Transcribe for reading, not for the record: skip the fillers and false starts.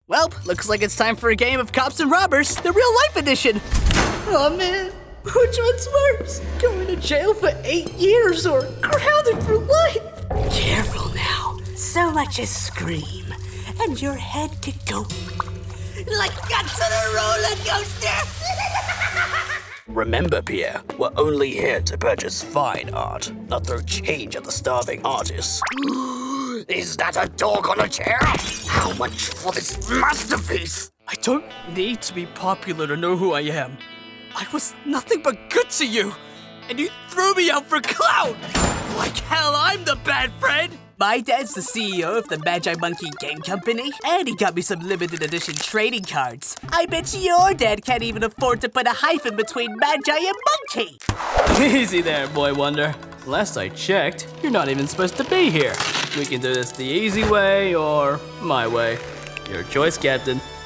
Well, looks like it's time for a game of Cops and Robbers, the real-life edition. Oh, man. Which one's worse? Going to jail for 8 years or grounded for life? Careful now. So much as scream, and your head could go like guts on a roller coaster. Remember, Pierre, we're only here to purchase fine art, not throw change at the starving artists. Is that a dog on a chair? How much for this masterpiece? I don't need to be popular to know who I am. I was nothing but good to you, and you threw me out for clout! Like hell, I'm the bad friend! My dad's the CEO of the Magi Monkey Game Company, and he got me some limited edition trading cards. I bet your dad can't even afford to put a hyphen between Magi and Monkey! Easy there, Boy Wonder. Last I checked, you're not even supposed to be here. We can do this the easy way or my way. Your choice, Captain.